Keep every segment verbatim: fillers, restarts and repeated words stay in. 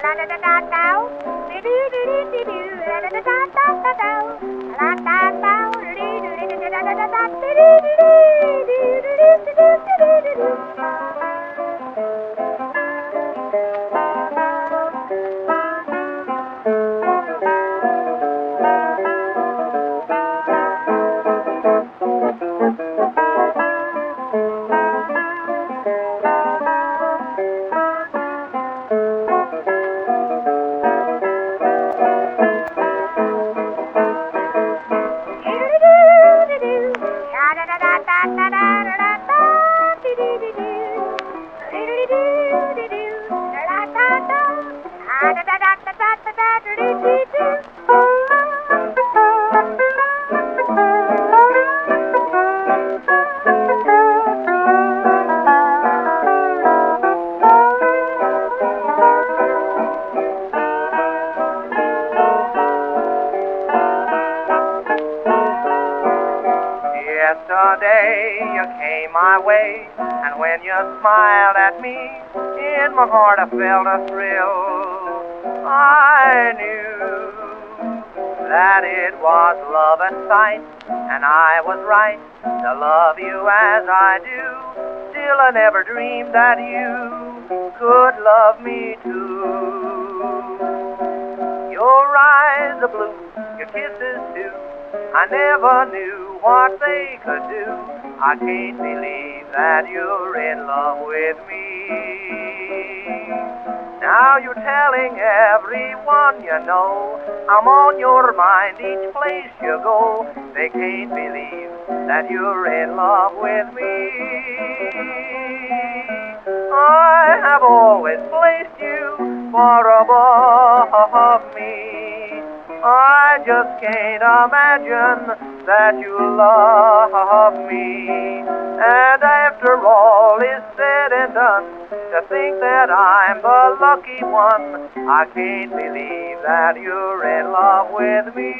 Yesterday you came my way, and when you smiled at me, in my heart I felt a thrill. I knew that it was love at sight, and I was right to love you as I do. Still I never dreamed that you could love me too. Your eyes are blue, your kisses too, I never knew what they could do. I can't believe that you're in love with me. Now you're telling everyone you know I'm on your mind each place you go. They can't believe that you're in love with me. I have always placed you far above me. I just can't imagine that you love me. And after all is said and done, to think that I'm the lucky one, I can't believe that you're in love with me.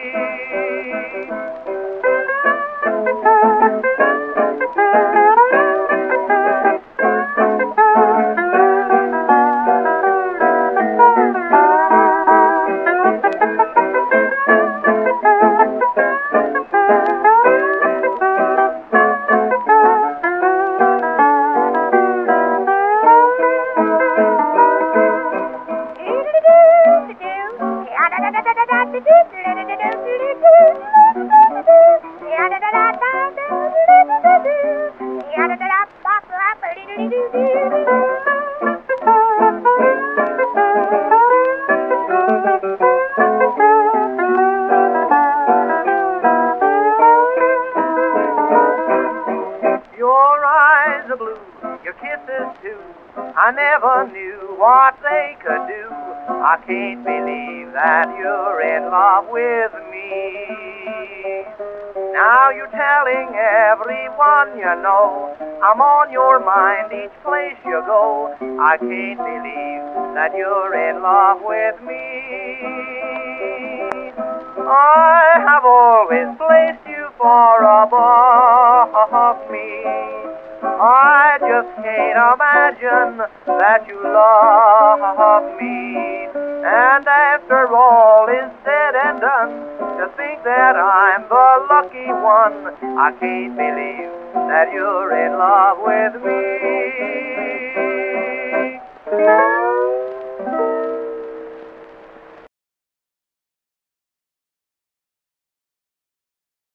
Your eyes are blue, your kisses too, I never knew what they could do. I can't believe that you're in love with me. Now you're telling everyone you know I'm on your mind each place you go. I can't believe that you're in love with me. I have always placed you far above me. I just can't imagine that you love me. And after all is said and done, to think that I'm the lucky one, I can't believe that you're in love with me.